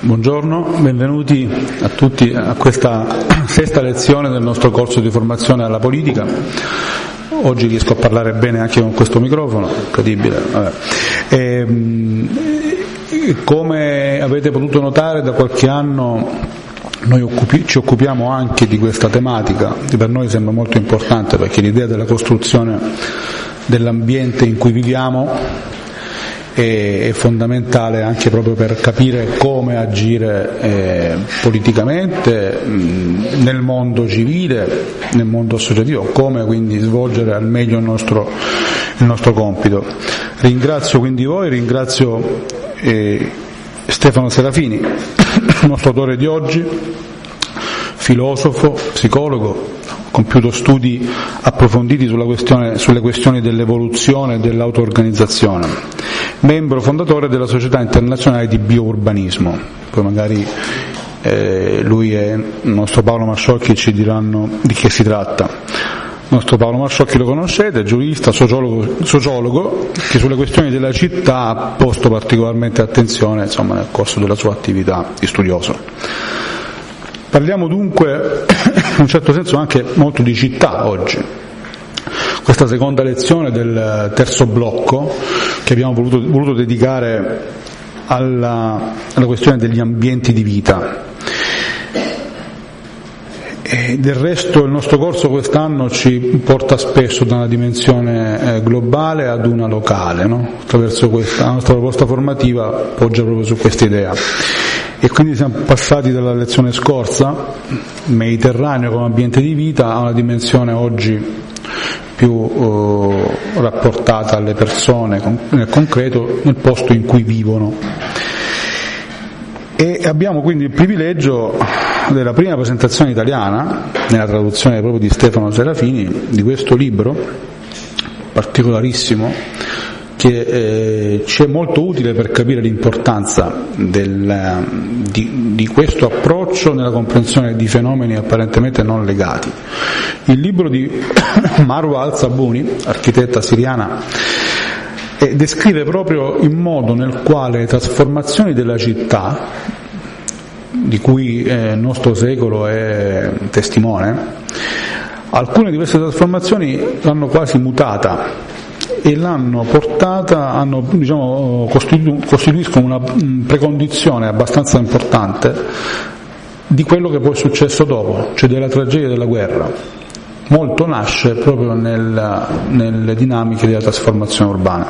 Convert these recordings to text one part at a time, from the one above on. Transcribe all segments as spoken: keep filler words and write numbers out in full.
Buongiorno, benvenuti a tutti a questa sesta lezione del nostro corso di formazione alla politica. Oggi riesco a parlare bene anche con questo microfono, incredibile. Vabbè. E, come avete potuto notare, da qualche anno noi occupi, ci occupiamo anche di questa tematica, che per noi sembra molto importante, perché l'idea della costruzione dell'ambiente in cui viviamo è fondamentale anche proprio per capire come agire eh, politicamente mh, nel mondo civile, nel mondo associativo, come quindi svolgere al meglio il nostro, il nostro compito. Ringrazio quindi voi, ringrazio eh, Stefano Serafini, il nostro autore di oggi, filosofo, psicologo, compiuto studi approfonditi sulla questione, sulle questioni dell'evoluzione e dell'auto-organizzazione, membro fondatore della Società Internazionale di Biourbanismo. Poi magari eh, lui e il nostro Paolo Masciocchi ci diranno di che si tratta. Il nostro Paolo Masciocchi lo conoscete, giurista, sociologo, sociologo che sulle questioni della città ha posto particolarmente attenzione, insomma, nel corso della sua attività di studioso. Parliamo dunque, in un certo senso, anche molto di città oggi. Questa seconda lezione del terzo blocco che abbiamo voluto, voluto dedicare alla, alla questione degli ambienti di vita. E del resto il nostro corso quest'anno ci porta spesso da una dimensione eh, globale ad una locale, no? Attraverso questa, la nostra proposta formativa poggia proprio su questa idea. E quindi siamo passati dalla lezione scorsa, Mediterraneo come ambiente di vita, a una dimensione oggi più eh, rapportata alle persone, nel concreto, nel posto in cui vivono. E abbiamo quindi il privilegio della prima presentazione italiana, nella traduzione proprio di Stefano Serafini, di questo libro particolarissimo, che eh, ci è molto utile per capire l'importanza del, di, di questo approccio nella comprensione di fenomeni apparentemente non legati. Il libro di Marwa al-Sabuni, architetta siriana, eh, descrive proprio il modo nel quale le trasformazioni della città, di cui eh, il nostro secolo è testimone, alcune di queste trasformazioni l'hanno quasi mutata e l'hanno portata, hanno, diciamo, costitu- costituiscono una precondizione abbastanza importante di quello che poi è successo dopo, cioè della tragedia della guerra. Molto nasce proprio nel, nelle dinamiche della trasformazione urbana.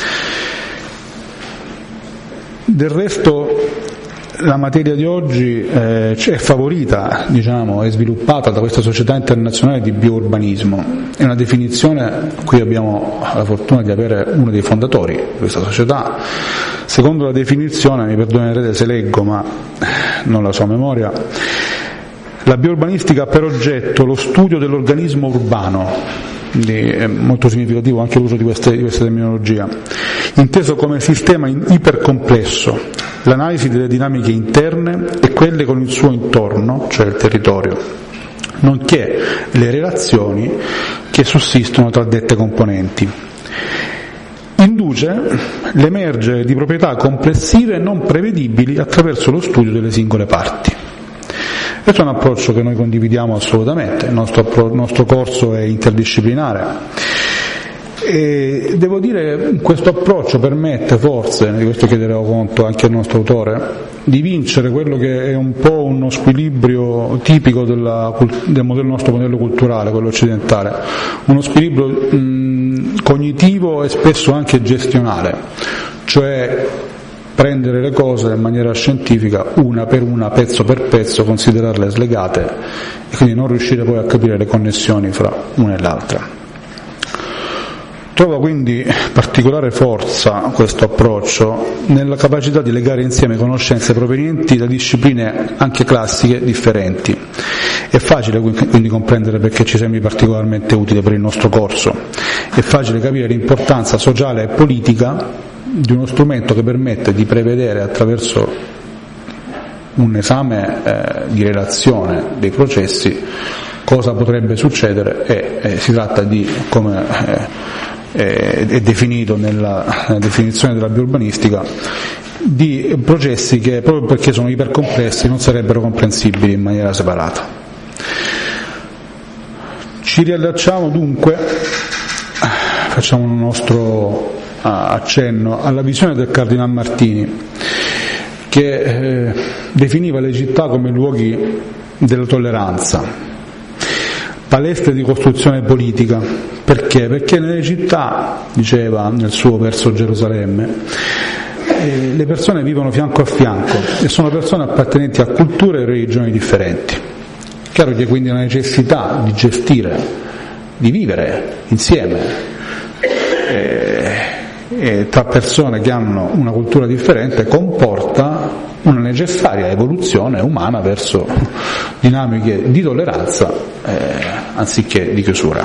Del resto la materia di oggi eh, è favorita, diciamo, è sviluppata da questa Società Internazionale di Biourbanismo. È una definizione, qui abbiamo la fortuna di avere uno dei fondatori di questa società. Secondo la definizione, mi perdonerete se leggo, ma non la so a memoria, la biourbanistica ha per oggetto lo studio dell'organismo urbano. Quindi è molto significativo anche l'uso di, queste, di questa terminologia, inteso come sistema ipercomplesso, l'analisi delle dinamiche interne e quelle con il suo intorno, cioè il territorio, nonché le relazioni che sussistono tra dette componenti. Induce l'emergere di proprietà complessive non prevedibili attraverso lo studio delle singole parti. Questo è un approccio che noi condividiamo assolutamente, il nostro, il nostro corso è interdisciplinare e devo dire che questo approccio permette forse, di questo chiederò conto anche al nostro autore, di vincere quello che è un po' uno squilibrio tipico della, del modello, nostro modello culturale, quello occidentale, uno squilibrio mh, cognitivo e spesso anche gestionale, cioè prendere le cose in maniera scientifica, una per una, pezzo per pezzo, considerarle slegate e quindi non riuscire poi a capire le connessioni fra una e l'altra. Trova quindi particolare forza questo approccio nella capacità di legare insieme conoscenze provenienti da discipline anche classiche differenti. È facile quindi comprendere perché ci sembri particolarmente utile per il nostro corso. È facile capire l'importanza sociale e politica di uno strumento che permette di prevedere attraverso un esame eh, di relazione dei processi cosa potrebbe succedere e eh, si tratta di, come eh, è definito nella, nella definizione della biourbanistica, di processi che, proprio perché sono ipercomplessi, non sarebbero comprensibili in maniera separata. Ci riallacciamo dunque, facciamo un nostro accenno alla visione del Cardinal Martini, che eh, definiva le città come luoghi della tolleranza, palestre di costruzione politica. Perché? Perché nelle città, diceva nel suo verso Gerusalemme, eh, le persone vivono fianco a fianco e sono persone appartenenti a culture e religioni differenti. Chiaro che quindi la necessità di gestire, di vivere insieme eh, e tra persone che hanno una cultura differente comporta una necessaria evoluzione umana verso dinamiche di tolleranza eh, anziché di chiusura.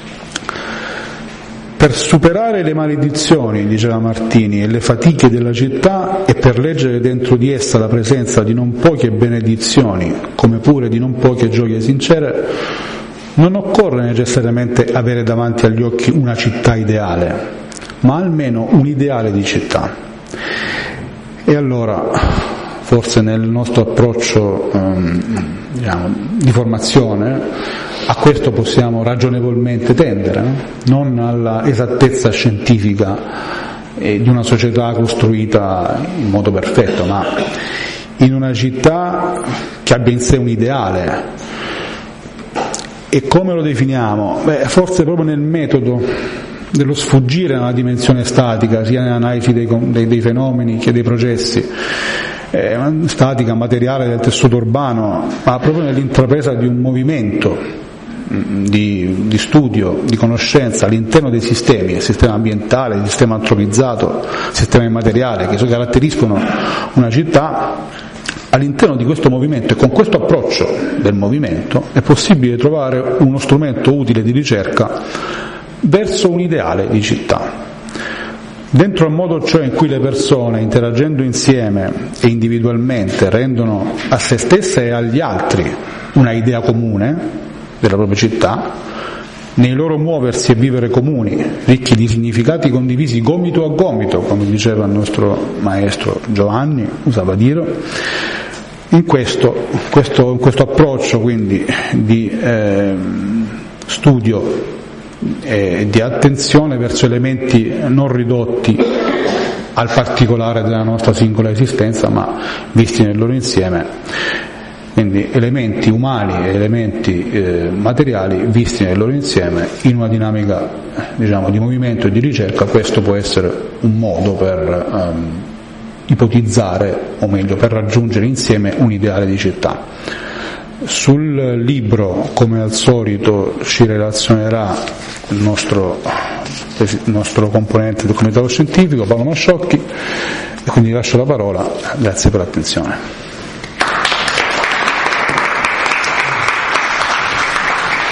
Per superare le maledizioni, diceva Martini, e le fatiche della città e per leggere dentro di essa la presenza di non poche benedizioni, come pure di non poche gioie sincere, non occorre necessariamente avere davanti agli occhi una città ideale, ma almeno un ideale di città. E allora, forse nel nostro approccio ehm, diciamo, di formazione, a questo possiamo ragionevolmente tendere, no? Non alla esattezza scientifica eh, di una società costruita in modo perfetto, ma in una città che abbia in sé un ideale. E come lo definiamo? Beh, forse proprio nel metodo dello sfuggire alla dimensione statica, sia nell'analisi dei, dei, dei fenomeni che dei processi, eh, statica, materiale del tessuto urbano, ma proprio nell'intrapresa di un movimento di, di studio, di conoscenza all'interno dei sistemi, il sistema ambientale, il sistema antropizzato, il sistema immateriale, che caratterizzano una città. All'interno di questo movimento e con questo approccio del movimento è possibile trovare uno strumento utile di ricerca verso un ideale di città. Dentro al modo cioè in cui le persone, interagendo insieme e individualmente, rendono a se stesse e agli altri una idea comune della propria città, nei loro muoversi e vivere comuni, ricchi di significati condivisi gomito a gomito, come diceva il nostro maestro Giovanni, usava dire. In questo, questo, questo approccio quindi di eh, studio e di attenzione verso elementi non ridotti al particolare della nostra singola esistenza, ma visti nel loro insieme, quindi elementi umani e elementi eh, materiali visti nel loro insieme in una dinamica diciamo di movimento e di ricerca, questo può essere un modo per ehm, ipotizzare, o meglio per raggiungere insieme un ideale di città. Sul libro, come al solito, ci relazionerà il nostro, il nostro componente del comitato scientifico, Paolo Masciocchi, e quindi lascio la parola. Grazie per l'attenzione.